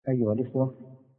أيها الإخوة،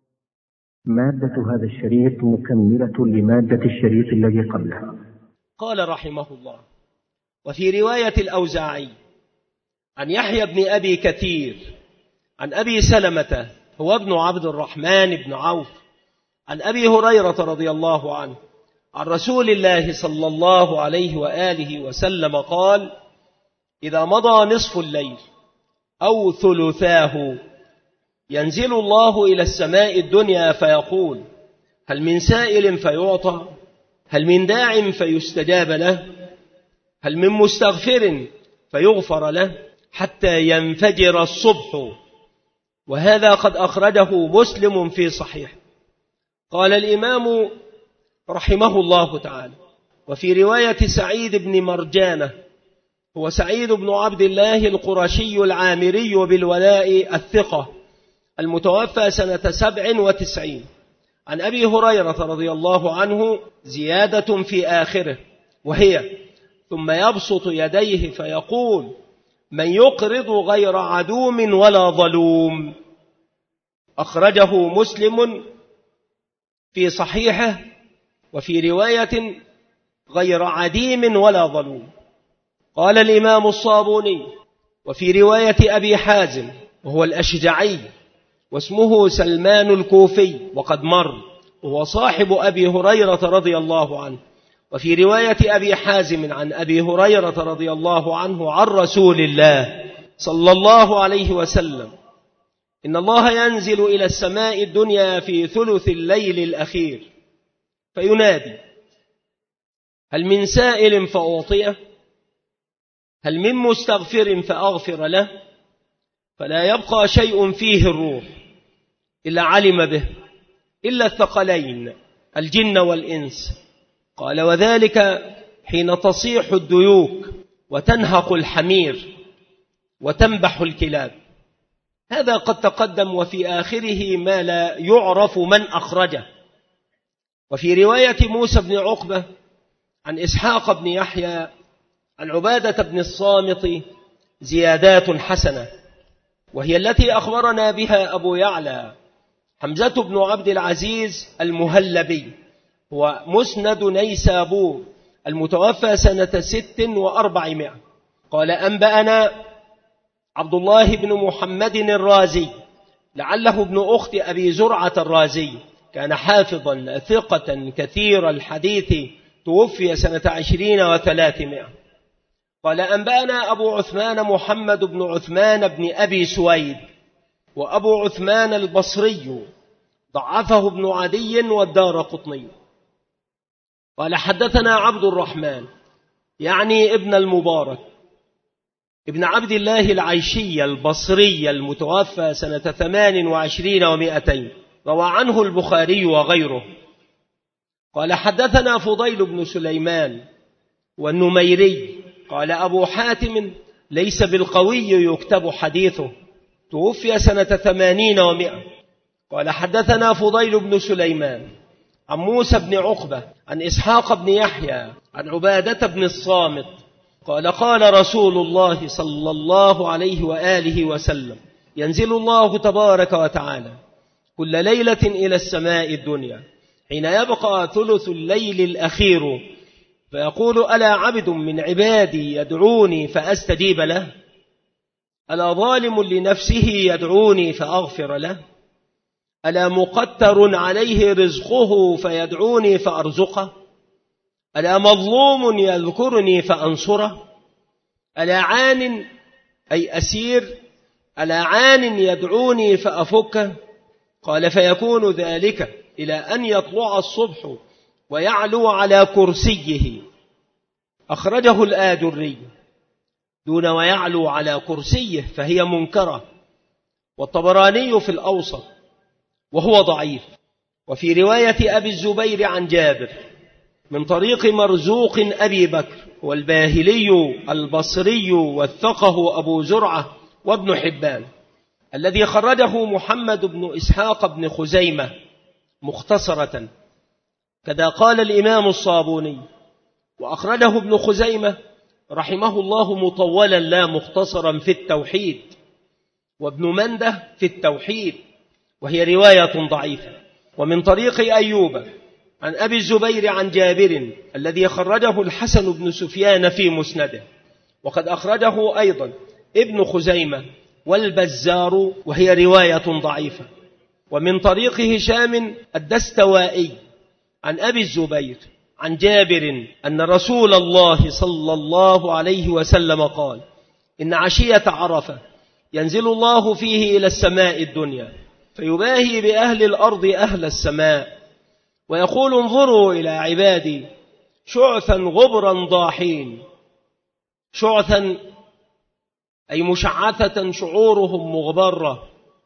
مادة هذا الشريط مكملة لمادة الشريط الذي قبله. قال رحمه الله: وفي رواية الأوزاعي عن يحيى بن أبي كثير عن أبي سلمة هو ابن عبد الرحمن بن عوف عن أبي هريرة رضي الله عنه عن رسول الله صلى الله عليه وآله وسلم قال: إذا مضى نصف الليل أو ثلثاه ينزل الله إلى السماء الدنيا فيقول: هل من سائل فيعطى؟ هل من داع فيستجاب له؟ هل من مستغفر فيغفر له؟ حتى ينفجر الصبح. وهذا قد أخرجه مسلم في صحيح. قال الإمام رحمه الله تعالى: وفي رواية سعيد بن مرجانة هو سعيد بن عبد الله القرشي العامري بالولاء الثقة المتوفى سنة 97 عن أبي هريرة رضي الله عنه زيادة في آخره، وهي: ثم يبسط يديه فيقول: من يقرض غير عدوم ولا ظلوم. أخرجه مسلم في صحيحه. وفي رواية: غير عديم ولا ظلوم. قال الإمام الصابوني: وفي رواية أبي حازم وهو الأشجعي واسمه سلمان الكوفي وقد مر، وهو صاحب أبي هريرة رضي الله عنه. وفي رواية أبي حازم عن أبي هريرة رضي الله عنه عن رسول الله صلى الله عليه وسلم: إن الله ينزل إلى السماء الدنيا في ثلث الليل الأخير فينادي: هل من سائل فأعطيه؟ هل من مستغفر فأغفر له؟ فلا يبقى شيء فيه الروح إلا علم به، إلا الثقلين الجن والإنس. قال: وذلك حين تصيح الديوك وتنهق الحمير وتنبح الكلاب. هذا قد تقدم، وفي آخره ما لا يعرف من أخرجه. وفي رواية موسى بن عقبة عن إسحاق بن يحيى عن عبادة بن الصامت زيادات حسنة، وهي التي أخبرنا بها أبو يعلى حمزة بن عبد العزيز المهلبي، هو مسند نيسابور المتوفى سنة 600. قال: أنبأنا عبد الله بن محمد الرازي لعله ابن أخت أبي زرعة الرازي، كان حافظا ثقة كثير الحديث، توفي سنة 20 و300. قال: أنبأنا أبو عثمان محمد بن عثمان بن أبي سويد وأبو عثمان البصري، ضعفه ابن عدي والدارقطني. قال: حدثنا عبد الرحمن يعني ابن المبارك ابن عبد الله العيشي البصري المتوفى سنة 28 و200، روى عنه البخاري وغيره. قال: حدثنا فضيل بن سليمان والنميري. قال أبو حاتم: ليس بالقوي يكتب حديثه، توفي سنة 80 و100. قال: حدثنا فضيل بن سليمان عن موسى بن عقبة عن إسحاق بن يحيى عن عبادة بن الصامت قال: قال رسول الله صلى الله عليه وآله وسلم: ينزل الله تبارك وتعالى كل ليلة إلى السماء الدنيا حين يبقى ثلث الليل الأخير فيقول: ألا عبد من عبادي يدعوني فأستجيب له؟ ألا ظالم لنفسه يدعوني فأغفر له؟ ألا مقتر عليه رزقه فيدعوني فأرزقه؟ ألا مظلوم يذكرني فأنصره؟ ألا عان أي أسير ألا عان يدعوني فأفكه؟ قال: فيكون ذلك إلى أن يطلع الصبح ويعلو على كرسيه. أخرجه الآجري دون ويعلو على كرسيه فهي منكرة، والطبراني في الأوسط وهو ضعيف. وفي رواية أبي الزبير عن جابر من طريق مرزوق أبي بكر والباهلي البصري وثقه أبو زرعة وابن حبان، الذي خرجه محمد بن إسحاق بن خزيمة مختصرة، كذا قال الإمام الصابوني. وأخرجه ابن خزيمة رحمه الله مطولا لا مختصرا في التوحيد، وابن منده في التوحيد، وهي رواية ضعيفة. ومن طريق أيوب عن أبي الزبير عن جابر الذي خرجه الحسن بن سفيان في مسنده، وقد أخرجه أيضا ابن خزيمة والبزار، وهي رواية ضعيفة. ومن طريق هشام الدستوائي عن أبي الزبير عن جابر أن رسول الله صلى الله عليه وسلم قال: إن عشية عرفة ينزل الله فيه إلى السماء الدنيا فيباهي بأهل الأرض أهل السماء ويقول: انظروا إلى عبادي شعثا غبرا ضاحين. شعثا أي مشعثة شعورهم مغبرة،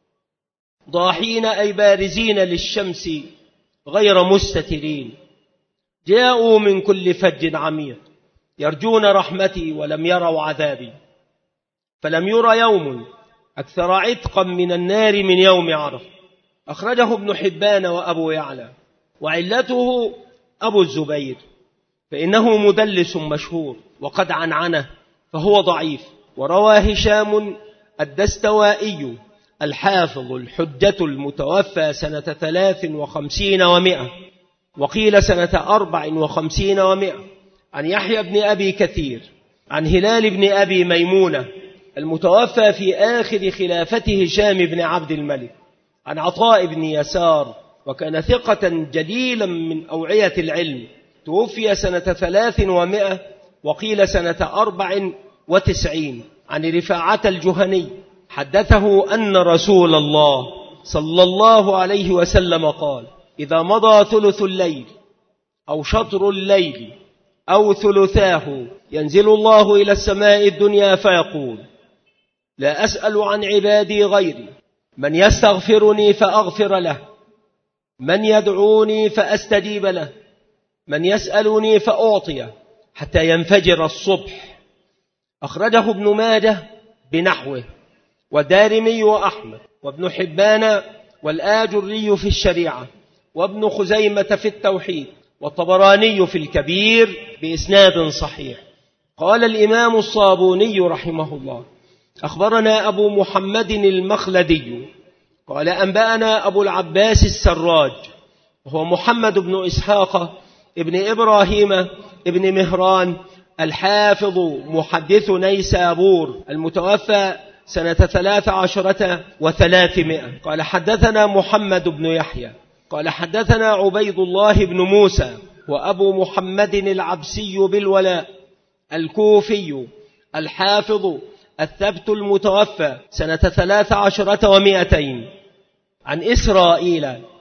ضاحين أي بارزين للشمس غير مستترين، جاءوا من كل فج عميق يرجون رحمتي ولم يروا عذابي، فلم ير يوم أكثر عتقا من النار من يوم عرفة. أخرجه ابن حبان وأبو يعلى، وعلته أبو الزبير فإنه مدلس مشهور وقد عنعنه فهو ضعيف. وروى هشام الدستوائي الحافظ الحجة المتوفى سنة 53 و100 وقيل سنة 54 و100 عن يحيى بن أبي كثير عن هلال بن أبي ميمونة المتوفى في آخر خلافة هشام بن عبد الملك عن عطاء بن يسار، وكان ثقة جليلا من أوعية العلم، توفي سنة 300 وقيل سنة 94 عن رفاعة الجهني حدثه أن رسول الله صلى الله عليه وسلم قال: إذا مضى ثلث الليل أو شطر الليل أو ثلثاه ينزل الله إلى السماء الدنيا فيقول: لا أسأل عن عبادي غيري، من يستغفرني فأغفر له، من يدعوني فأستجيب له، من يسألني فأعطيه، حتى ينفجر الصبح. أخرجه ابن ماجه بنحوه، والدارمي وأحمد وابن حبان والآجري في الشريعة، وابن خزيمة في التوحيد، والطبراني في الكبير بإسناد صحيح. قال الإمام الصابوني رحمه الله: أخبرنا أبو محمد المخلدي قال: أنبأنا أبو العباس السراج وهو محمد بن إسحاق ابن إبراهيم ابن مهران الحافظ محدث نيسابور المتوفى سنة 13 و300 قال: حدثنا محمد بن يحيى قال: حدثنا عبيد الله بن موسى وأبو محمد العبسي بالولاء الكوفي الحافظ الثبت المتوفى سنة 13 و200 عن إسرائيل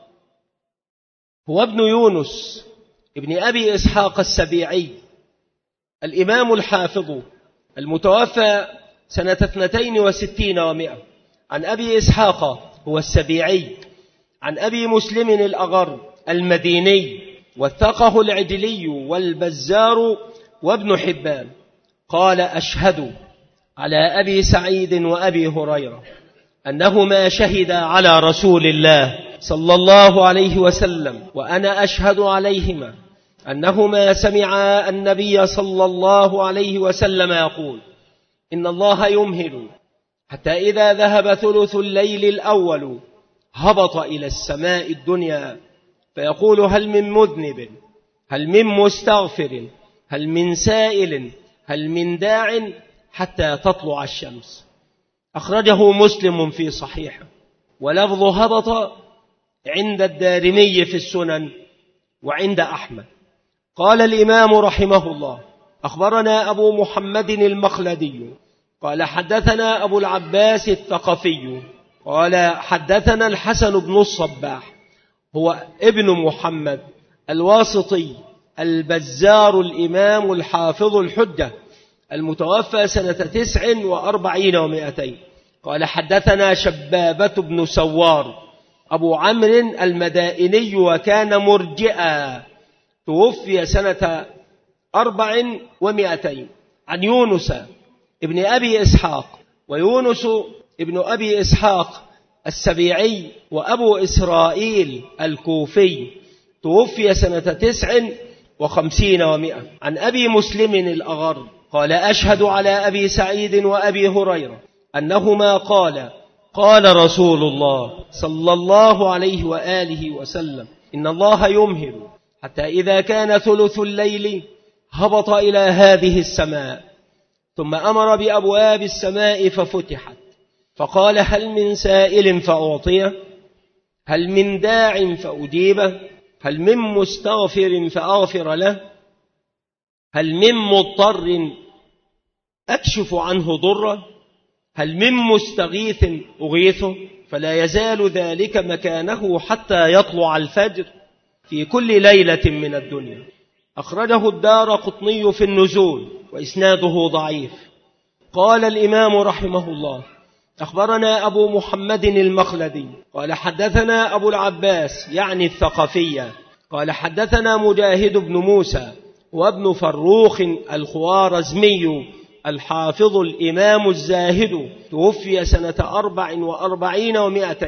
هو ابن يونس ابن أبي إسحاق السبيعي الإمام الحافظ المتوفى سنة 62 و100 عن أبي إسحاق هو السبيعي عن أبي مسلم الأغر المديني والثقه العجلي والبزار وابن حبان قال: أشهد على أبي سعيد وأبي هريرة أنهما شهدا على رسول الله صلى الله عليه وسلم، وأنا أشهد عليهما أنهما سمعا النبي صلى الله عليه وسلم يقول: إن الله يمهل حتى إذا ذهب ثلث الليل الأول هبط إلى السماء الدنيا فيقول: هل من مذنب، هل من مستغفر، هل من سائل، هل من داع، حتى تطلع الشمس. أخرجه مسلم في صحيحه، ولفظ هبط عند الدارمي في السنن وعند أحمد. قال الإمام رحمه الله: أخبرنا أبو محمد المخلدي قال: حدثنا أبو العباس الثقفي قال: حدثنا الحسن بن الصباح هو ابن محمد الواسطي البزار الإمام الحافظ الحجة المتوفى سنة 49 و200 قال: حدثنا شبابة بن سوار أبو عمرو المدائني وكان مرجئا توفي سنة 400 عن يونس ابن أبي إسحاق، ويونس ابن أبي إسحاق السبيعي وأبو إسرائيل الكوفي توفي سنة 59 و100 عن أبي مسلم الأغر قال: أشهد على أبي سعيد وأبي هريرة أنهما قال: قال رسول الله صلى الله عليه وآله وسلم: إن الله يمهل حتى إذا كان ثلث الليل هبط إلى هذه السماء، ثم أمر بأبواب السماء ففتحت، فقال: هل من سائل فأعطيه؟ هل من داع فأجيبه؟ هل من مستغفر فأغفر له؟ هل من مضطر أكشف عنه ضره؟ هل من مستغيث أغيثه؟ فلا يزال ذلك مكانه حتى يطلع الفجر في كل ليلة من الدنيا. أخرجه الدارقطني في النزول وإسناده ضعيف. قال الإمام رحمه الله: أخبرنا أبو محمد المخلدي قال حدثنا أبو العباس يعني الثقفية قال حدثنا مجاهد بن موسى وابن فروخ الخوارزمي الحافظ الإمام الزاهد، توفي سنة 44 و200.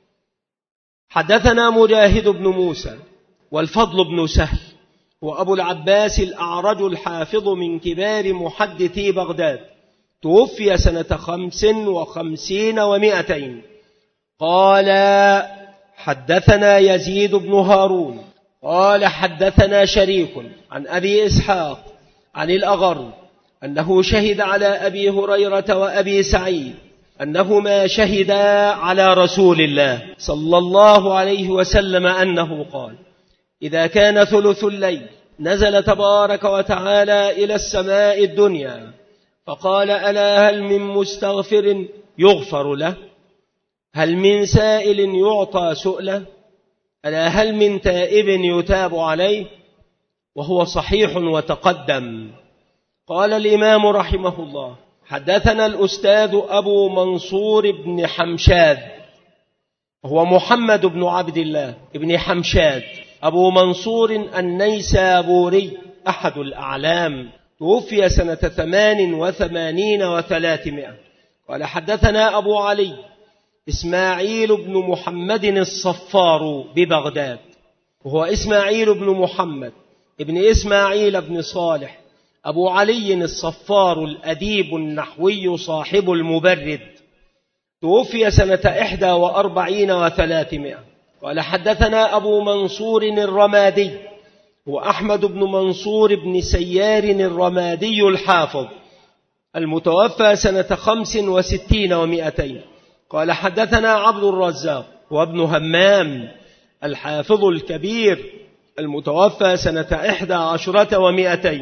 حدثنا مجاهد بن موسى والفضل بن سهل وأبو العباس الأعرج الحافظ من كبار محدثي بغداد، توفي سنة 55 و200. قال حدثنا يزيد بن هارون قال حدثنا شريك عن أبي إسحاق عن الأغر أنه شهد على أبي هريرة وأبي سعيد أنهما شهدا على رسول الله صلى الله عليه وسلم أنه قال: إذا كان ثلث الليل نزل تبارك وتعالى إلى السماء الدنيا فقال: ألا هل من مستغفر يغفر له؟ هل من سائل يعطى سؤله؟ ألا هل من تائب يتاب عليه؟ وهو صحيح وتقدم. قال الإمام رحمه الله: حدثنا الأستاذ أبو منصور بن حمشاد، هو محمد بن عبد الله بن حمشاد أبو منصور النيسابوري أحد الأعلام، توفي سنة 88 و300. قال حدثنا أبو علي إسماعيل بن محمد الصفار ببغداد، وهو إسماعيل بن محمد ابن إسماعيل بن صالح أبو علي الصفار الأديب النحوي صاحب المبرد، توفي سنة 41 و300. قال حدثنا أبو منصور الرمادي وأحمد بن منصور بن سيار الرمادي الحافظ، المتوفى سنة 65 و200. قال حدثنا عبد الرزاق وابن همام الحافظ الكبير، المتوفى سنة 11 و200.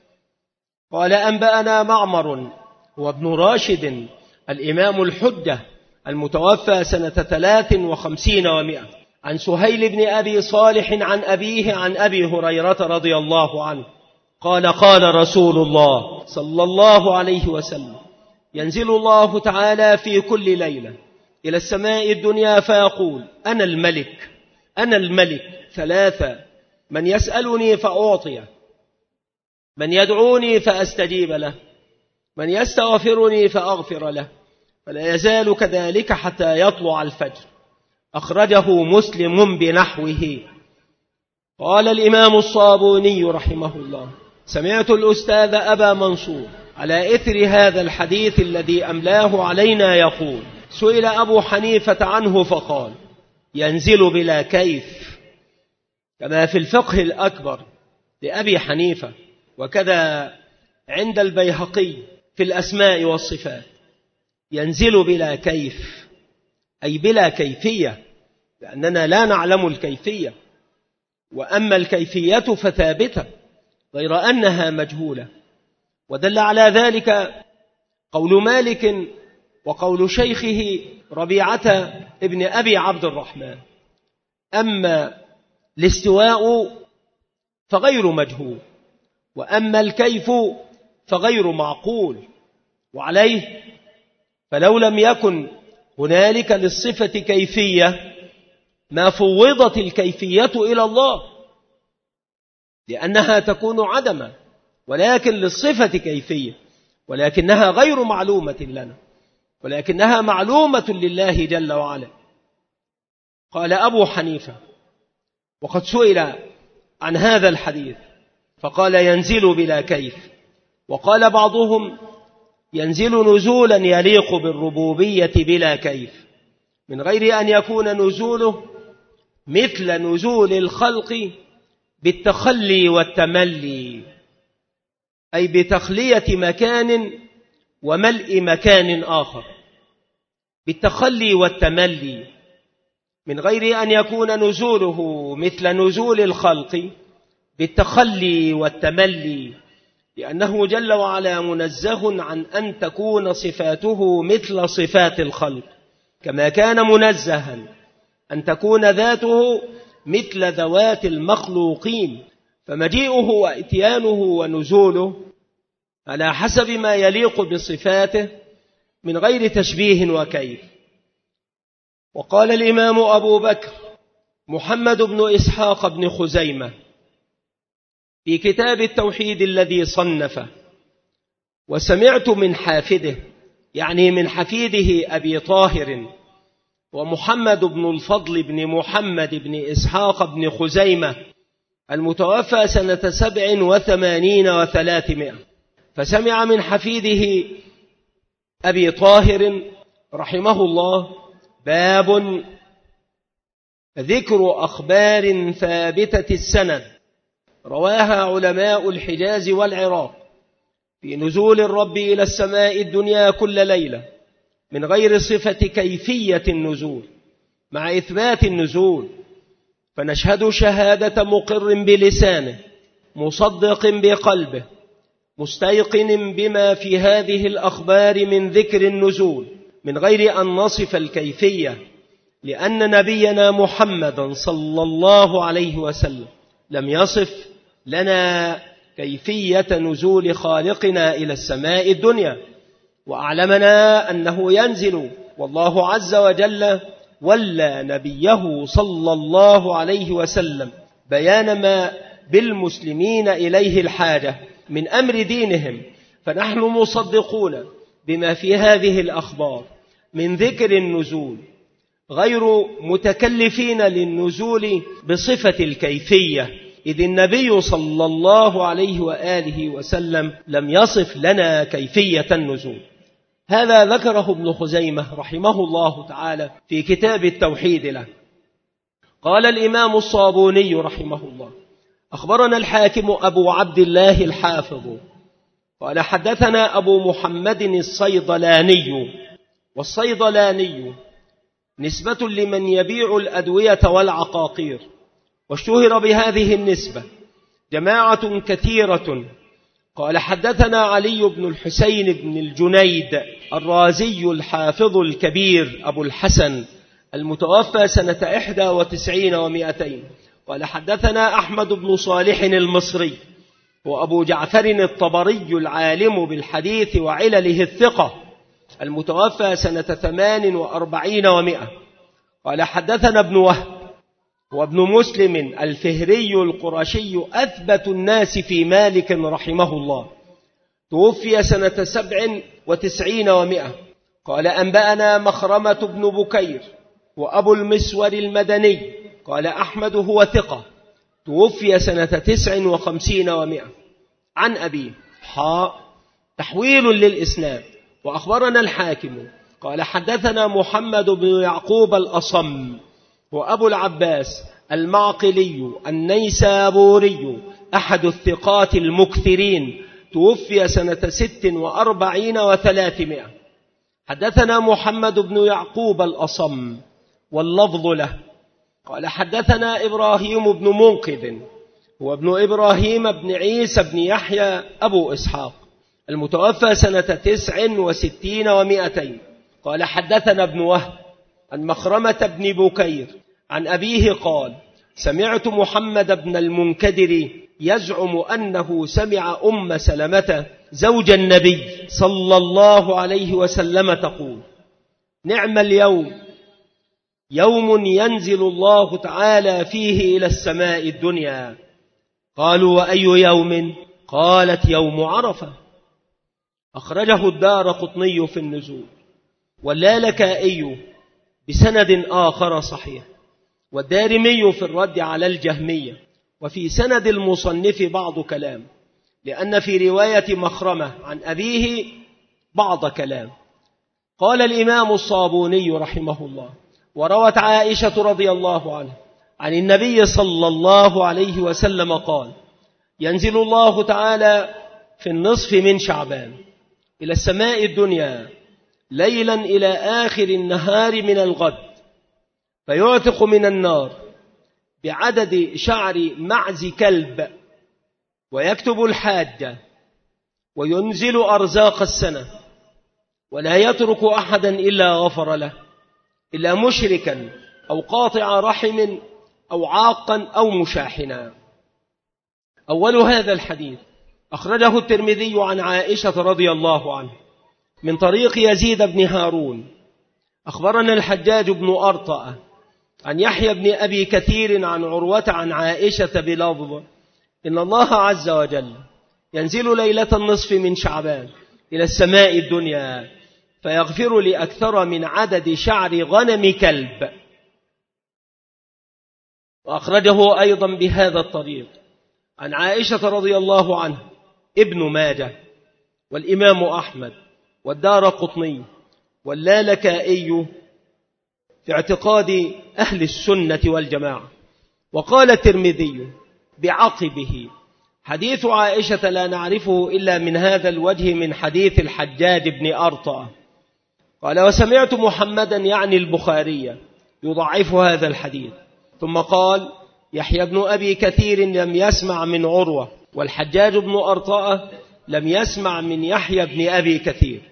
قال أنبأنا معمر وابن راشد الإمام الحجة، المتوفى سنة 53 و100، عن سهيل بن أبي صالح عن أبيه عن أبي هريرة رضي الله عنه قال: قال رسول الله صلى الله عليه وسلم: ينزل الله تعالى في كل ليلة إلى السماء الدنيا فيقول: أنا الملك أنا الملك ثلاثة: من يسألني فأعطيه، من يدعوني فأستجيب له، من يستغفرني فأغفر له، فلا يزال كذلك حتى يطلع الفجر. أخرجه مسلم بنحوه. قال الإمام الصابوني رحمه الله: سمعت الأستاذ أبا منصور على إثر هذا الحديث الذي أملاه علينا يقول: سئل أبو حنيفة عنه فقال: ينزل بلا كيف، كما في الفقه الأكبر لأبي حنيفة، وكذا عند البيهقي في الأسماء والصفات. ينزل بلا كيف أي بلا كيفية، لأننا لا نعلم الكيفية، وأما الكيفية فثابتة غير أنها مجهولة. ودل على ذلك قول مالك وقول شيخه ربيعة ابن أبي عبد الرحمن: أما الاستواء فغير مجهول، وأما الكيف فغير معقول. وعليه فلو لم يكن هنالك للصفة كيفية ما فوضت الكيفية إلى الله، لأنها تكون عدما، ولكن للصفة كيفية، ولكنها غير معلومة لنا، ولكنها معلومة لله جل وعلا. قال أبو حنيفة وقد سئل عن هذا الحديث فقال: ينزل بلا كيف. وقال بعضهم: ينزل نزولا يليق بالربوبية بلا كيف، من غير أن يكون نزوله مثل نزول الخلق بالتخلي والتملي، أي بتخلية مكان وملء مكان آخر، بالتخلي والتملي، من غير أن يكون نزوله مثل نزول الخلق بالتخلي والتملي، لأنه جل وعلا منزه عن أن تكون صفاته مثل صفات الخلق، كما كان منزها أن تكون ذاته مثل ذوات المخلوقين. فمجيئه وإتيانه ونزوله على حسب ما يليق بصفاته من غير تشبيه وكيف. وقال الإمام أبو بكر محمد بن إسحاق بن خزيمة في كتاب التوحيد الذي صنفه: وسمعت من حافده، يعني من حفيده أبي طاهر ومحمد بن الفضل بن محمد بن إسحاق بن خزيمة المتوفى سنة 87 و300، فسمع من حفيده أبي طاهر رحمه الله: باب ذكر أخبار ثابتة السند رواها علماء الحجاز والعراق في نزول الرب إلى السماء الدنيا كل ليلة من غير صفة كيفية النزول مع إثبات النزول، فنشهد شهادة مقر بلسانه مصدق بقلبه مستيقن بما في هذه الأخبار من ذكر النزول من غير أن نصف الكيفية، لأن نبينا محمدا صلى الله عليه وسلم لم يصف لنا كيفية نزول خالقنا إلى السماء الدنيا، وأعلمنا أنه ينزل، والله عز وجل ولى نبيه صلى الله عليه وسلم بيان ما بالمسلمين إليه الحاجة من أمر دينهم، فنحن مصدقون بما في هذه الأخبار من ذكر النزول، غير متكلفين للنزول بصفة الكيفية، إذ النبي صلى الله عليه وآله وسلم لم يصف لنا كيفية النزول. هذا ذكره ابن خزيمة رحمه الله تعالى في كتاب التوحيد له. قال الإمام الصابوني رحمه الله: أخبرنا الحاكم أبو عبد الله الحافظ قال حدثنا أبو محمد الصيدلاني، والصيدلاني نسبة لمن يبيع الأدوية والعقاقير، واشتهر بهذه النسبة جماعة كثيرة. قال حدثنا علي بن الحسين بن الجنيد الرازي الحافظ الكبير أبو الحسن المتوفى سنة 91 و200. قال حدثنا أحمد بن صالح المصري وأبو جعفر الطبري العالم بالحديث وعلله الثقة المتوفى سنة 48 و100. قال حدثنا ابن وهب وابن مسلم الفهري القرشي أثبت الناس في مالك رحمه الله، توفي سنة 97 و100. قال أنبأنا مخرمة بن بكير وأبو المسور المدني قال أحمد هو ثقة، توفي سنة 59 و100 عن أبيه. تحويل للإسناد. وأخبرنا الحاكم قال حدثنا محمد بن يعقوب الأصم وأبو العباس المعقلي النيسابوري أحد الثقات المكثرين، توفي سنة 46 و300. حدثنا محمد بن يعقوب الأصم واللفظ له. قال حدثنا إبراهيم بن منقذ وابن إبراهيم بن عيسى بن يحيى أبو إسحاق المتوفى سنة 69 و200. قال حدثنا ابن وهب عن مخرمة بن بكير عن أبيه قال سمعت محمد بن المنكدر يزعم أنه سمع أم سلمة زوج النبي صلى الله عليه وسلم تقول: نعم اليوم يوم ينزل الله تعالى فيه إلى السماء الدنيا. قالوا: وأي يوم؟ قالت: يوم عرفة. أخرجه الدارقطني في النزول واللالكائي بسند آخر صحيح، والدارمي في الرد على الجهمية. وفي سند المصنف بعض كلام، لأن في رواية مخرمة عن أبيه بعض كلام. قال الإمام الصابوني رحمه الله: وروت عائشة رضي الله عنها عن النبي صلى الله عليه وسلم قال: ينزل الله تعالى في النصف من شعبان إلى السماء الدنيا ليلا إلى آخر النهار من الغد، فيعتق من النار بعدد شعر معز كلب، ويكتب الحاجة، وينزل أرزاق السنة، ولا يترك أحدا إلا غفر له، إلا مشركا أو قاطع رحم أو عاقا أو مشاحنا. أول هذا الحديث أخرجه الترمذي عن عائشة رضي الله عنه من طريق يزيد بن هارون. أخبرنا الحجاج بن أرطأ عن يحيى بن أبي كثير عن عروة عن عائشة بلفظ: إن الله عز وجل ينزل ليلة النصف من شعبان إلى السماء الدنيا فيغفر لأكثر من عدد شعر غنم كلب. وأخرجه أيضا بهذا الطريق عن عائشة رضي الله عنها ابن ماجه والإمام أحمد والدارقطني واللالكائي في اعتقاد أهل السنة والجماعة. وقال الترمذي بعقبه: حديث عائشة لا نعرفه إلا من هذا الوجه من حديث الحجاج بن أرطأ. قال: وسمعت محمدا يعني البخاري يضعف هذا الحديث. ثم قال: يحيى بن أبي كثير لم يسمع من عروة، والحجاج بن أرطأ لم يسمع من يحيى بن أبي كثير.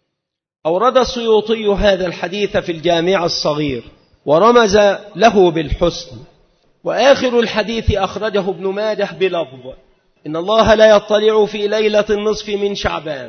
أورد السيوطي هذا الحديث في الجامع الصغير ورمز له بالحسن. وآخر الحديث أخرجه ابن ماجه بلفظ: إن الله لا يطلع في ليلة النصف من شعبان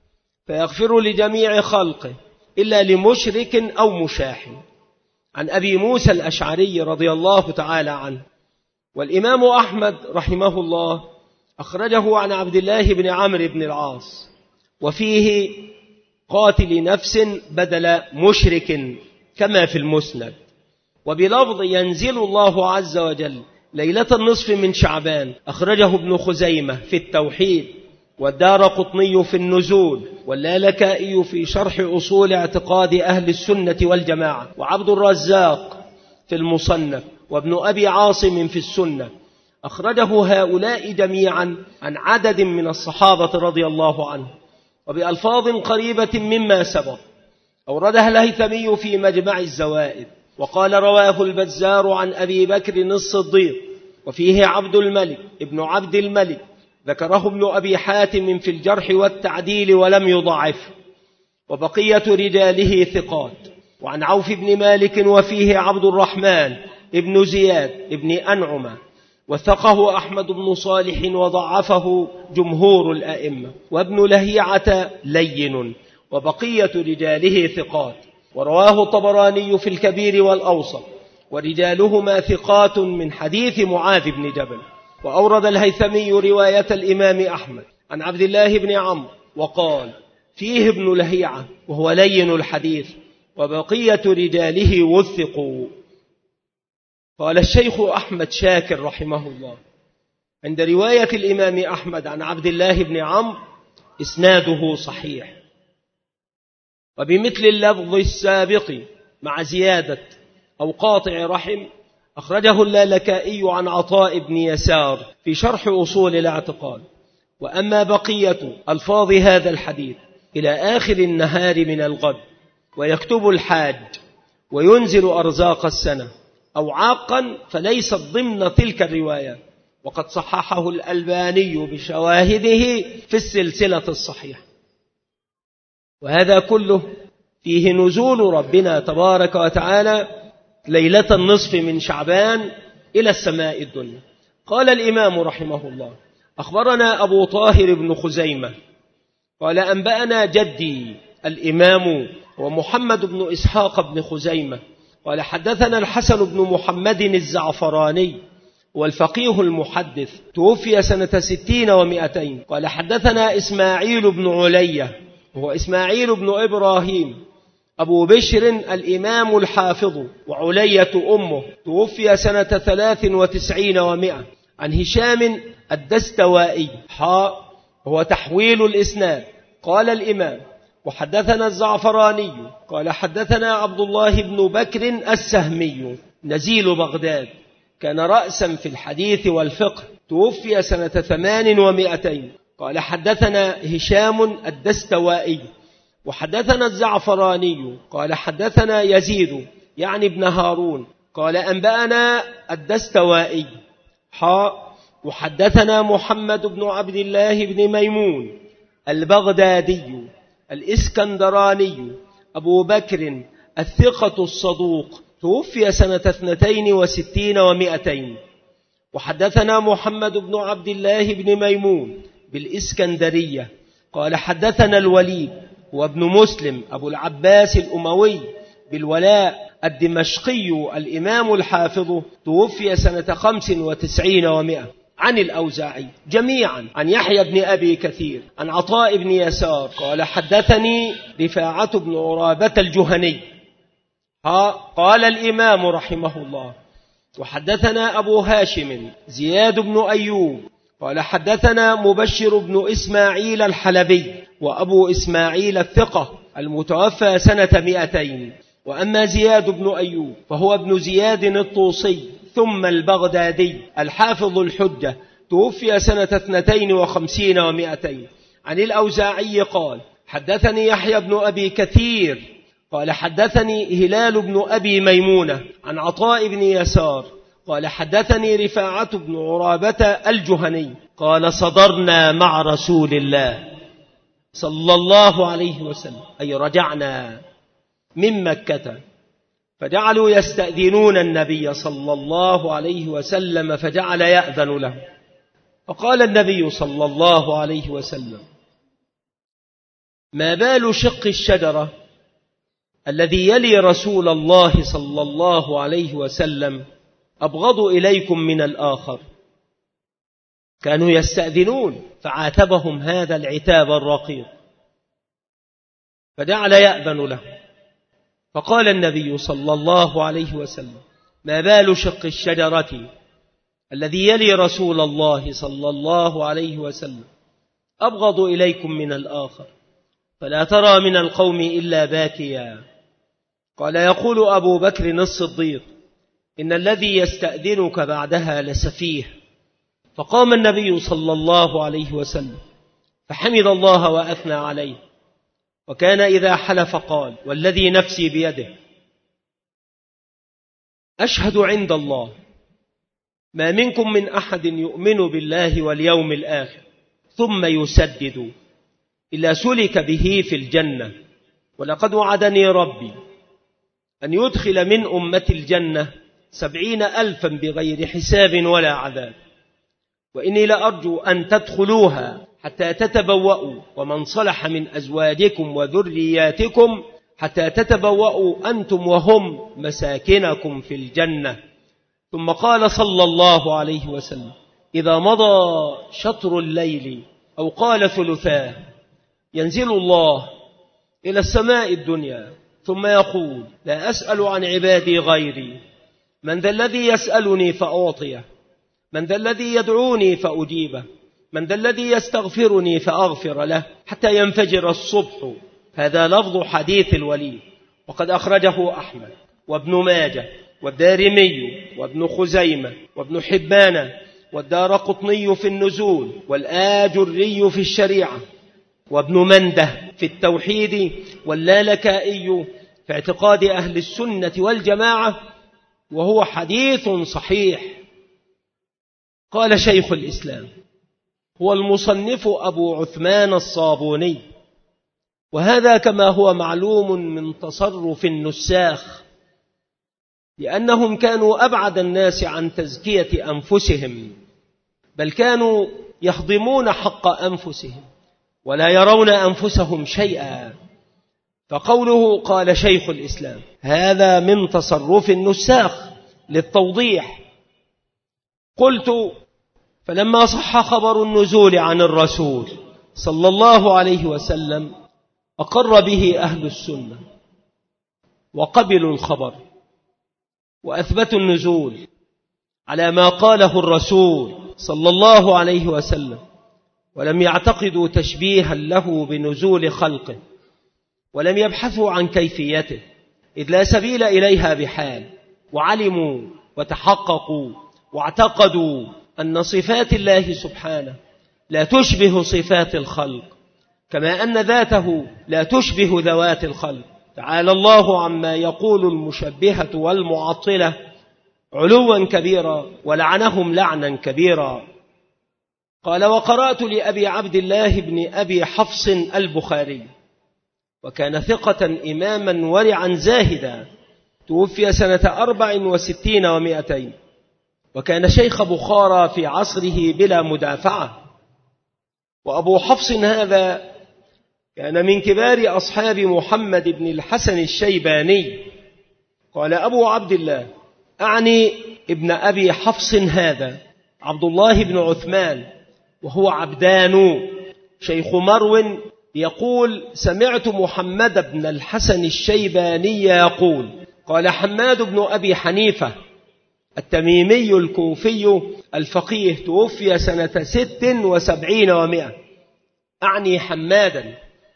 فيغفر لجميع خلقه إلا لمشرك أو مشاحن، عن أبي موسى الأشعري رضي الله تعالى عنه. والإمام أحمد رحمه الله أخرجه عن عبد الله بن عمرو بن العاص، وفيه: قاتل نفس بدل مشرك كما في المسند. وبلفظ: ينزل الله عز وجل ليلة النصف من شعبان، أخرجه ابن خزيمة في التوحيد، والدارقطني في النزول، واللالكائي في شرح أصول اعتقاد أهل السنة والجماعة، وعبد الرزاق في المصنف، وابن أبي عاصم في السنة. أخرجه هؤلاء جميعا عن عدد من الصحابة رضي الله عنه وبألفاظ قريبة مما سبق. أوردها الهيثمي في مجمع الزوائد. وقال: رواه البزار عن أبي بكر الصديق، وفيه عبد الملك ابن عبد الملك، ذكره ابن أبي حاتم في الجرح والتعديل ولم يضعف، وبقية رجاله ثقات. وعن عوف بن مالك وفيه عبد الرحمن ابن زياد ابن أنعمة، وثقه أحمد بن صالح وضعفه جمهور الأئمة. وابن لهيعة لين، وبقية رجاله ثقات. ورواه الطبراني في الكبير والأوسط، ورجالهما ثقات من حديث معاذ بن جبل. وأورد الهيثمي رواية الإمام أحمد عن عبد الله بن عمرو وقال: فيه ابن لهيعة وهو لين الحديث، وبقية رجاله وثقوا. قال الشيخ أحمد شاكر رحمه الله: عند رواية الإمام أحمد عن عبد الله بن عمرو إسناده صحيح، وبمثل اللفظ السابق مع زيادة أو قاطع رحم أخرجه اللالكائي عن عطاء بن يسار في شرح أصول الاعتقاد. وأما بقية ألفاظ هذا الحديث إلى آخر النهار من الغد، ويكتب الحاج، وينزل أرزاق السنة، أو عاقا، فليست ضمن تلك الروايات، وقد صححه الألباني بشواهده في السلسلة الصحيحة. وهذا كله فيه نزول ربنا تبارك وتعالى ليلة النصف من شعبان إلى السماء الدنيا. قال الإمام رحمه الله: أخبرنا أبو طاهر بن خزيمة قال: أنبأنا جدي الإمام ومحمد بن إسحاق بن خزيمة قال: حدثنا الحسن بن محمد الزعفراني والفقيه المحدث، توفي سنة 60 و200. قال: حدثنا إسماعيل بن علية وهو إسماعيل بن إبراهيم أبو بشر الإمام الحافظ، وعلية أمه، توفي سنة 93 و100. عن هشام الدستوائي هو تحويل الإسناد. قال الإمام: وحدثنا الزعفراني قال حدثنا عبد الله بن بكر السهمي نزيل بغداد، كان رأسا في الحديث والفقه، توفي سنة 800. قال حدثنا هشام الدستوائي وحدثنا الزعفراني قال حدثنا يزيد يعني ابن هارون قال أنبأنا الدستوائي وحدثنا محمد بن عبد الله بن ميمون البغدادي الإسكندراني أبو بكر الثقة الصدوق، توفي سنة 62 و200. وحدثنا محمد بن عبد الله بن ميمون بالإسكندرية قال حدثنا الوليد وابن مسلم أبو العباس الأموي بالولاء الدمشقي الإمام الحافظ، توفي سنة 95 و100. عن الأوزاعي جميعا عن يحيى بن أبي كثير عن عطاء بن يسار قال حدثني رفاعة بن عرابة الجهني قال الإمام رحمه الله وحدثنا أبو هاشم زياد بن أيوب قال حدثنا مبشر بن إسماعيل الحلبي وأبو إسماعيل الثقة المتوفى سنة 200. وأما زياد بن أيوب فهو ابن زياد الطوسي ثم البغدادي الحافظ الحجة، توفي سنة 52 و200. عن الأوزاعي قال حدثني يحيى بن أبي كثير قال حدثني هلال بن أبي ميمونة عن عطاء بن يسار قال حدثني رفاعة بن عرابة الجهني قال صدرنا مع رسول الله صلى الله عليه وسلم، أي رجعنا من مكة، فجعلوا يستأذنون النبي صلى الله عليه وسلم فجعل يأذن له، فقال النبي صلى الله عليه وسلم ما بال شق الشجرة الذي يلي رسول الله صلى الله عليه وسلم أبغض إليكم من الآخر؟ كانوا يستأذنون فعاتبهم هذا العتاب الرقيق، فجعل يأذن له، فقال النبي صلى الله عليه وسلم ما بال شق الشجرة الذي يلي رسول الله صلى الله عليه وسلم أبغض إليكم من الآخر؟ فلا ترى من القوم إلا باكيا. قال يقول أبو بكر الصديق إن الذي يستأذنك بعدها لسفيه. فقام النبي صلى الله عليه وسلم فحمد الله وأثنى عليه، وكان إذا حلف قال والذي نفسي بيده أشهد عند الله ما منكم من أحد يؤمن بالله واليوم الآخر ثم يسدد إلا سلك به في الجنة، ولقد وعدني ربي أن يدخل من أمة الجنة 70,000 بغير حساب ولا عذاب، وإني لأرجو أن تدخلوها حتى تتبوأوا ومن صلح من أزواجكم وذرياتكم حتى تتبوأوا أنتم وهم مساكنكم في الجنة. ثم قال صلى الله عليه وسلم إذا مضى شطر الليل أو قال ثلثاه ينزل الله إلى السماء الدنيا ثم يقول لا أسأل عن عبادي غيري، من ذا الذي يسألني فأعطيه، من ذا الذي يدعوني فأجيبه، من ذا الذي يستغفرني فأغفر له حتى ينفجر الصبح. هذا لفظ حديث الوليد، وقد أخرجه أحمد وابن ماجه والدارمي وابن خزيمة وابن حبان والدارقطني في النزول والآجري في الشريعة وابن منده في التوحيد واللالكائي في اعتقاد أهل السنة والجماعة، وهو حديث صحيح. قال شيخ الإسلام هو المصنف أبو عثمان الصابوني، وهذا كما هو معلوم من تصرف النساخ، لأنهم كانوا أبعد الناس عن تزكية أنفسهم، بل كانوا يهضمون حق أنفسهم ولا يرون أنفسهم شيئا. فقوله قال شيخ الإسلام هذا من تصرف النساخ للتوضيح. قلت فلما صح خبر النزول عن الرسول صلى الله عليه وسلم أقر به أهل السنة وقبلوا الخبر وأثبتوا النزول على ما قاله الرسول صلى الله عليه وسلم، ولم يعتقدوا تشبيها له بنزول خلقه ولم يبحثوا عن كيفيته، إذ لا سبيل إليها بحال، وعلموا وتحققوا واعتقدوا أن صفات الله سبحانه لا تشبه صفات الخلق، كما أن ذاته لا تشبه ذوات الخلق. تعالى الله عما يقول المشبهة والمعطلة علوا كبيرا، ولعنهم لعنا كبيرا. قال: وقرأت لأبي عبد الله بن أبي حفص البخاري، وكان ثقة إماما ورعا زاهدا، توفي سنة 64 و200، وكان شيخ بخارى في عصره بلا مدافعة. وأبو حفص هذا كان من كبار أصحاب محمد بن الحسن الشيباني. قال أبو عبد الله، أعني ابن أبي حفص هذا عبد الله بن عثمان، وهو عبدان شيخ مرو، يقول: سمعت محمد بن الحسن الشيباني يقول: قال حماد بن أبي حنيفة التميمي الكوفي الفقيه، توفي سنة 76 و100، أعني حمادا.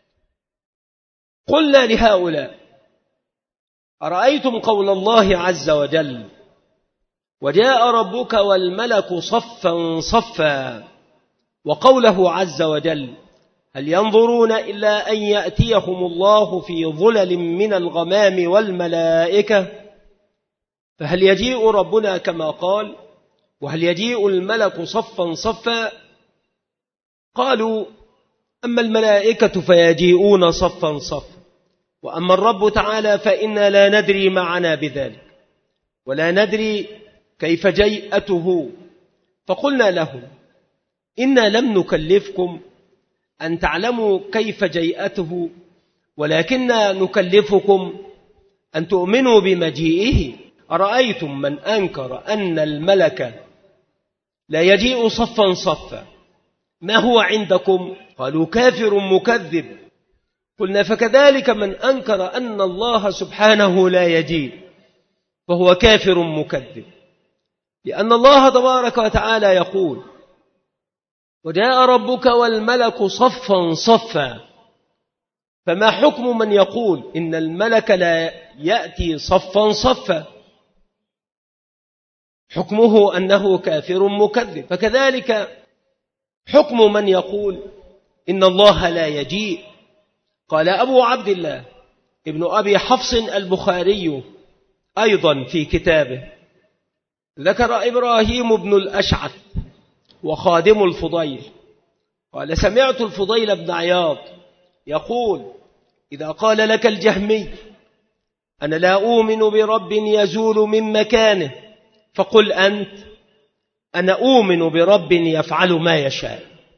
قلنا لهؤلاء: أرأيتم قول الله عز وجل: وجاء ربك والملك صفا صفا، وقوله عز وجل: هل ينظرون إلا أن يأتيهم الله في ظلل من الغمام والملائكة؟ فهل يجيء ربنا كما قال؟ وهل يجيء الملك صفا صفا؟ قالوا: أما الملائكة فيجيئون صفا صفا، وأما الرب تعالى فإنا لا ندري معنا بذلك، ولا ندري كيف جيئته. فقلنا لهم: إنا لم نكلفكم أن تعلموا كيف جيئته، ولكننا نكلفكم أن تؤمنوا بمجيئه. أرأيتم من أنكر أن الملك لا يجيء صفا صفا، ما هو عندكم؟ قالوا: كافر مكذب. قلنا: فكذلك من أنكر أن الله سبحانه لا يجيء فهو كافر مكذب، لأن الله تبارك وتعالى يقول: وجاء ربك والملك صفا صفا. فما حكم من يقول إن الملك لا يأتي صفا صفا؟ حكمه أنه كافر مكذب. فكذلك حكم من يقول إن الله لا يجيء. قال أبو عبد الله ابن أبي حفص البخاري أيضا في كتابه، ذكر إبراهيم بن الأشعث وخادم الفضيل، قال: سمعت الفضيل بن عياض يقول: إذا قال لك الجهمي أنا لا أؤمن برب يزول من مكانه، فقل أنت: أنا أؤمن برب يفعل ما يشاء.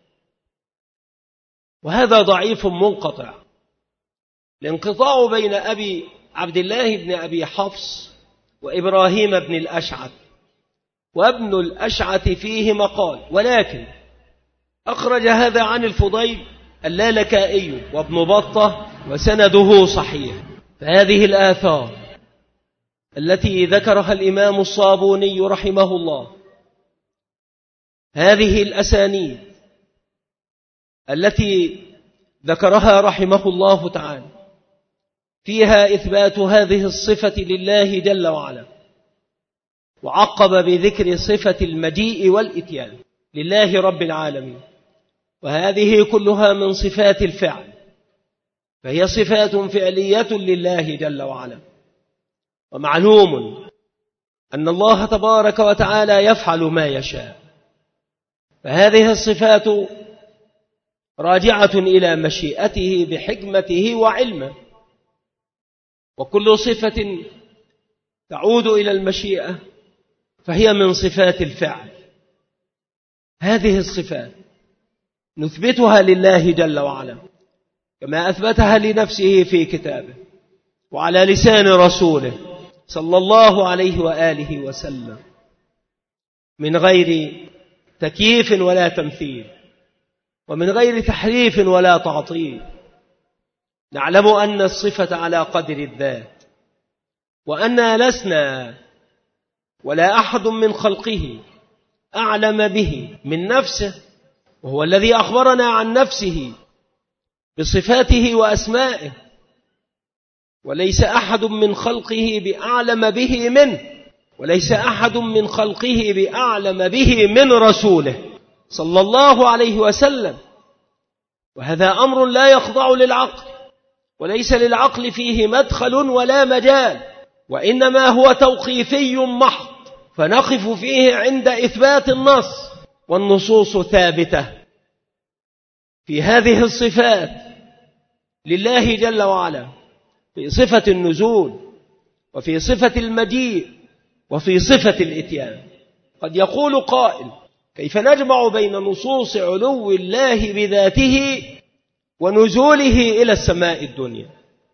وهذا ضعيف منقطع. الانقطاع بين أبي عبد الله بن أبي حفص وإبراهيم بن الأشعث، وابن الأشعث فيه مقال، ولكن أخرج هذا عن الفضيل اللالكائي وابن بطة وسنده صحيح. فهذه الآثار التي ذكرها الإمام الصابوني رحمه الله، هذه الأسانيد التي ذكرها رحمه الله تعالى فيها إثبات هذه الصفة لله جل وعلا، وعقب بذكر صفة المجيء والإتيان لله رب العالمين، وهذه كلها من صفات الفعل، فهي صفات فعلية لله جل وعلا. ومعلوم أن الله تبارك وتعالى يفعل ما يشاء، فهذه الصفات راجعة إلى مشيئته بحكمته وعلمه، وكل صفة تعود إلى المشيئة فهي من صفات الفعل. هذه الصفات نثبتها لله جل وعلا كما أثبتها لنفسه في كتابه وعلى لسان رسوله صلى الله عليه وآله وسلم، من غير تكييف ولا تمثيل، ومن غير تحريف ولا تعطيل. نعلم أن الصفة على قدر الذات، وأننا لسنا ولا أحد من خلقه أعلم به من نفسه، وهو الذي أخبرنا عن نفسه بصفاته وأسمائه، وليس أحد من خلقه بأعلم به منه، وليس أحد من خلقه بأعلم به من رسوله صلى الله عليه وسلم. وهذا أمر لا يخضع للعقل، وليس للعقل فيه مدخل ولا مجال، وإنما هو توقيفي محض، فنقف فيه عند إثبات النص، والنصوص ثابتة في هذه الصفات لله جل وعلا، في صفة النزول، وفي صفة المجيء، وفي صفة الإتيان. قد يقول قائل: كيف نجمع بين نصوص علو الله بذاته ونزوله إلى السماء الدنيا؟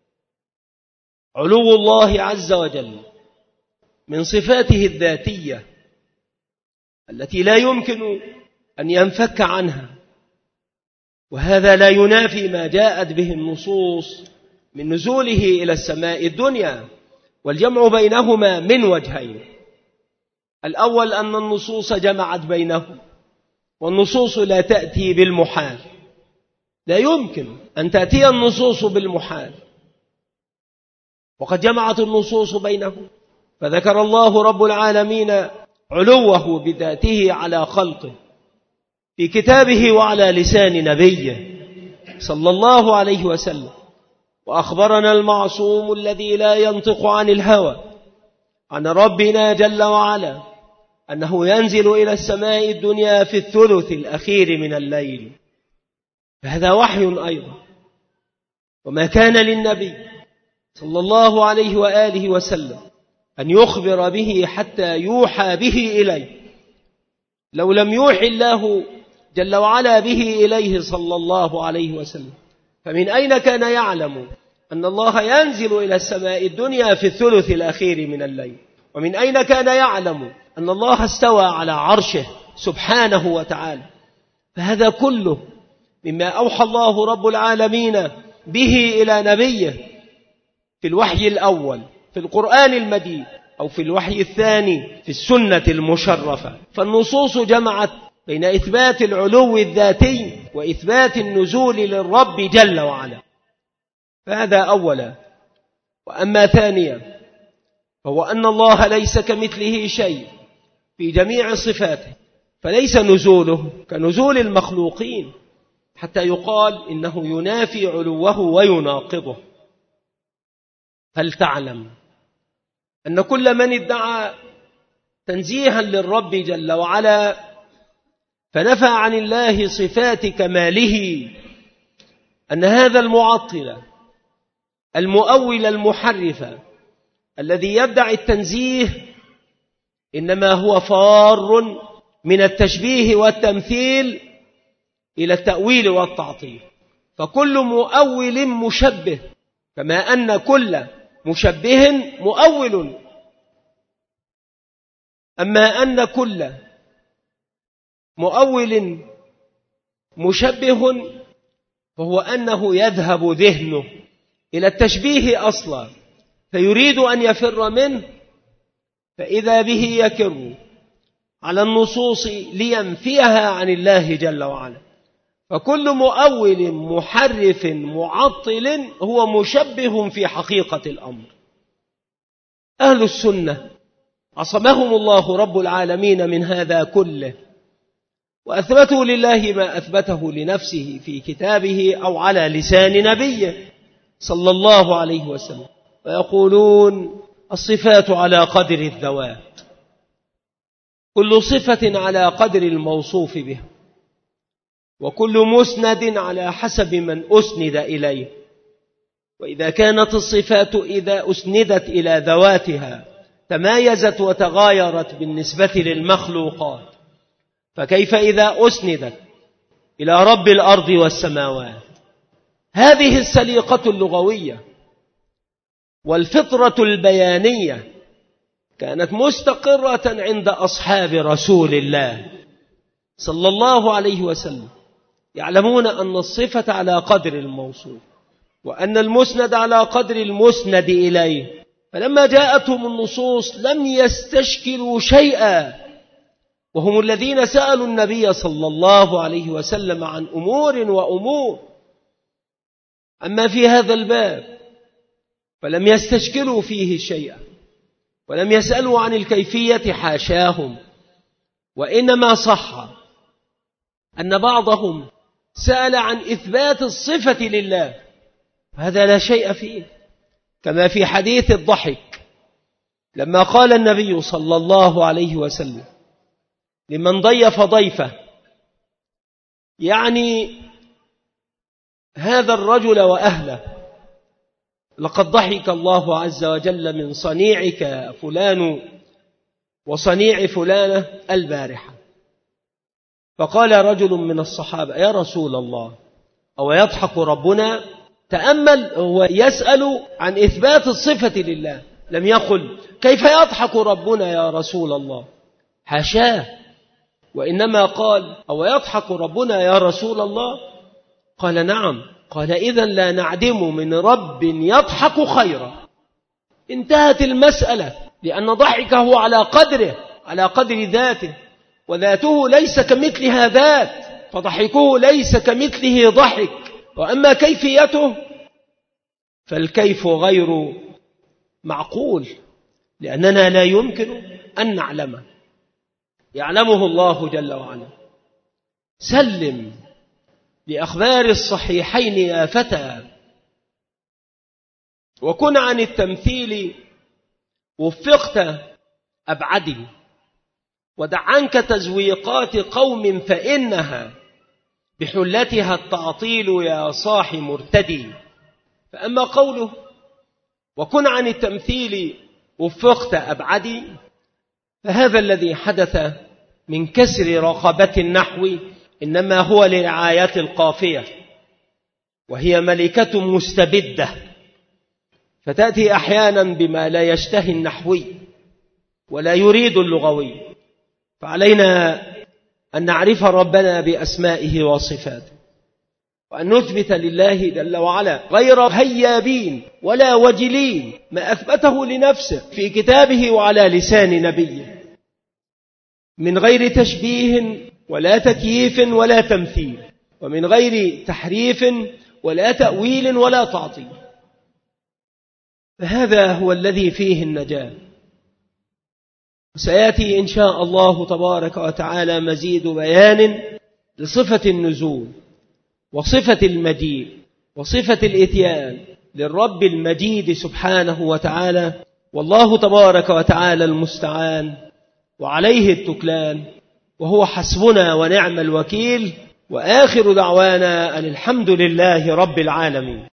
علو الله عز وجل من صفاته الذاتية التي لا يمكن أن ينفك عنها، وهذا لا ينافي ما جاءت به النصوص من نزوله إلى السماء الدنيا. والجمع بينهما من وجهين: الأول أن النصوص جمعت بينهم، والنصوص لا تأتي بالمحال، لا يمكن أن تأتي النصوص بالمحال، وقد جمعت النصوص بينهم. فذكر الله رب العالمين علوه بذاته على خلقه في كتابه وعلى لسان نبيه صلى الله عليه وسلم، وأخبرنا المعصوم الذي لا ينطق عن الهوى عن ربنا جل وعلا أنه ينزل إلى السماء الدنيا في الثلث الأخير من الليل، فهذا وحي أيضا. وما كان للنبي صلى الله عليه وآله وسلم أن يخبر به حتى يوحى به إليه، لو لم يوحي الله جل وعلا به إليه صلى الله عليه وسلم، فمن أين كان يعلم أن الله ينزل إلى السماء الدنيا في الثلث الأخير من الليل؟ ومن أين كان يعلم أن الله استوى على عرشه سبحانه وتعالى؟ فهذا كله مما أوحى الله رب العالمين به إلى نبيه في الوحي الأول في القرآن المجيد، أو في الوحي الثاني في السنة المشرفة. فالنصوص جمعت بين إثبات العلو الذاتي وإثبات النزول للرب جل وعلا، فهذا أولا. وأما ثانيا فهو أن الله ليس كمثله شيء في جميع صفاته، فليس نزوله كنزول المخلوقين حتى يقال إنه ينافي علوه ويناقضه. فلتعلم أن كل من ادعى تنزيها للرب جل وعلا فنفى عن الله صفات كماله أن هذا المعطل المؤول المحرف الذي يدعي التنزيه إنما هو فار من التشبيه والتمثيل إلى التأويل والتعطيل. فكل مؤول مشبه، كما أن كل مشبه مؤول. أما أن كل مؤول مشبه فهو أنه يذهب ذهنه إلى التشبيه أصلا، فيريد أن يفر منه، فإذا به يكر على النصوص لينفيها عن الله جل وعلا. فكل مؤول محرف معطل هو مشبه في حقيقة الأمر. أهل السنة عصمهم الله رب العالمين من هذا كله، وأثبتوا لله ما أثبته لنفسه في كتابه أو على لسان نبيه صلى الله عليه وسلم، ويقولون الصفات على قدر الذوات، كل صفة على قدر الموصوف به، وكل مسند على حسب من أسند إليه. وإذا كانت الصفات إذا أسندت إلى ذواتها تمايزت وتغايرت بالنسبة للمخلوقات، فكيف إذا أسندت إلى رب الأرض والسماوات؟ هذه السليقة اللغوية والفطرة البيانية كانت مستقرة عند أصحاب رسول الله صلى الله عليه وسلم، يعلمون أن الصفة على قدر الموصوف، وأن المسند على قدر المسند إليه. فلما جاءتهم النصوص لم يستشكلوا شيئا، وهم الذين سألوا النبي صلى الله عليه وسلم عن أمور وأمور. أما في هذا الباب فلم يستشكلوا فيه شيئا ولم يسألوا عن الكيفية، حاشاهم، وإنما صح أن بعضهم سأل عن إثبات الصفة لله، هذا لا شيء فيه، كما في حديث الضحك لما قال النبي صلى الله عليه وسلم لمن ضيف ضيفه، يعني هذا الرجل وأهله: لقد ضحك الله عز وجل من صنيعك فلان وصنيع فلانة البارحة. فقال رجل من الصحابة: يا رسول الله، أو يضحك ربنا؟ تأمل، هو يسأل عن إثبات الصفة لله، لم يقل كيف يضحك ربنا يا رسول الله، حاشاه، وإنما قال: أو يضحك ربنا يا رسول الله؟ قال: نعم. قال: إذن لا نعدم من رب يضحك خيرا. انتهت المسألة، لأن ضحكه على قدره، على قدر ذاته، وذاته ليس كمثلها ذات، فضحكه ليس كمثله ضحك. وأما كيفيته فالكيف غير معقول، لأننا لا يمكن أن نعلمه، يعلمه الله جل وعلا. سلم لأخبار الصحيحين يا فتى، وكن عن التمثيل وفقت أبعدي، ودع عنك تزويقات قوم فإنها بحلتها التعطيل يا صاح مرتدي. فأما قوله وكن عن التمثيل وفقت أبعدي، فهذا الذي حدث من كسر رقبة النحو إنما هو لرعاية القافية، وهي ملكة مستبدة، فتأتي أحيانا بما لا يشتهي النحوي ولا يريد اللغوي. فعلينا أن نعرف ربنا بأسمائه وصفاته، وأن نثبت لله جل وعلا غير هيابين ولا وجلين ما أثبته لنفسه في كتابه وعلى لسان نبيه، من غير تشبيه ولا تكييف ولا تمثيل، ومن غير تحريف ولا تأويل ولا تعطيل. فهذا هو الذي فيه النجاة. سيأتي إن شاء الله تبارك وتعالى مزيد بيان لصفة النزول وصفة المجيء وصفة الإتيان للرب المجيد سبحانه وتعالى، والله تبارك وتعالى المستعان وعليه التكلان، وهو حسبنا ونعم الوكيل. وآخر دعوانا أن الحمد لله رب العالمين.